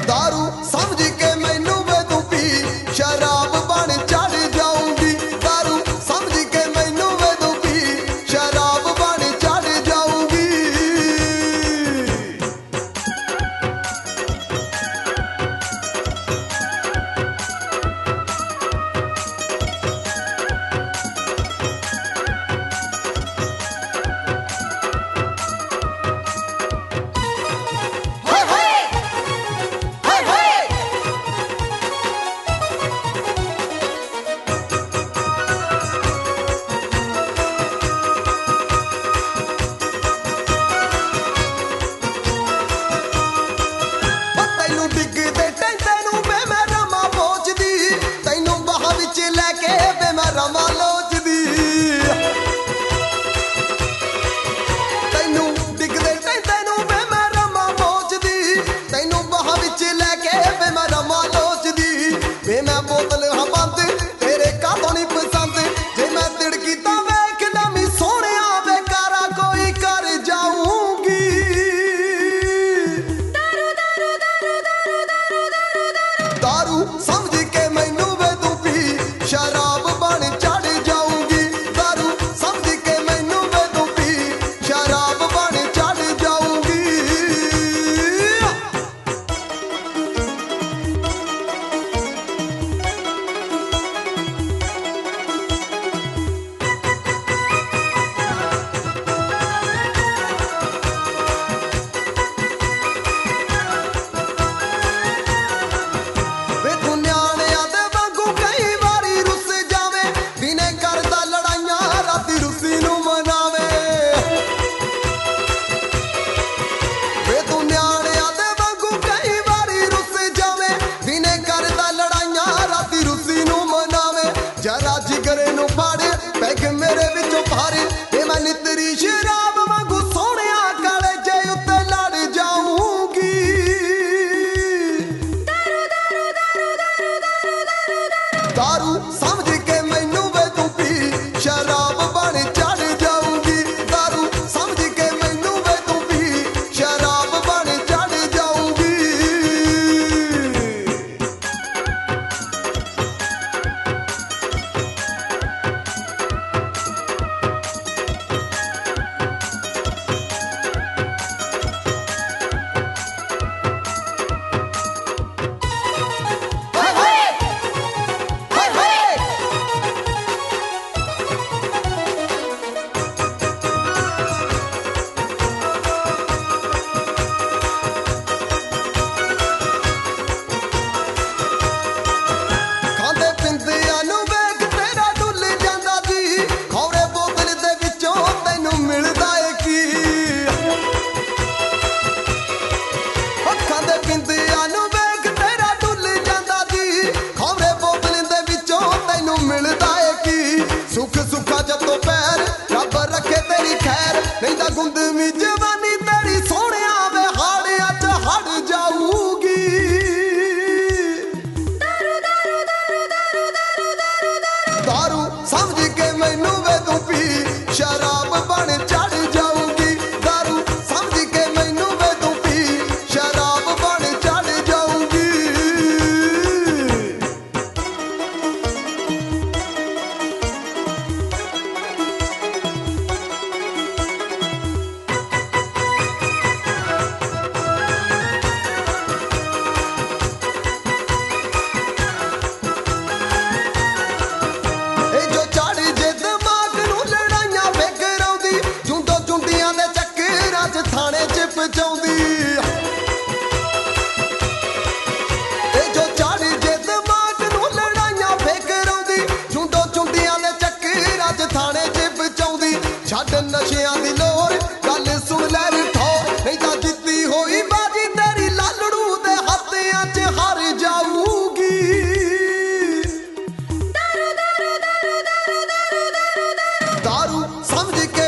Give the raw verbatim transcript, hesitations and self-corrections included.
दारू समझ के मैनू वे तू पी शराब बन चढ़ जाऊंगी। दारू समझ के मैनू वे तू पी शराब बन चढ़ जाऊंगी। दारू समझ के मैनू वे तू पी शराब बन चढ़ जाऊंगी। दारू समझ के मैनू वे तू पी शराब बन चढ़ जाऊंगी। सुख सुखा जतो पैर रब रखे तेरी खैर नहीं तां गुंदमी जवानी तेरी सोहणिया वे हाड़िया च हड़ जाऊगी। दारू समझ के मैनू वे तू पी शराब बन चढ़ जाऊंगी। दारू समझ के मैनू वे तू पी शराब बन चढ़ जाऊंगी। नशियां दी लोर गल सुन लै ठोर नहीं तां जित्ती होई बाजी तेरी लालड़ू दे हत्थियां च हार जाऊगी। दारू समझ के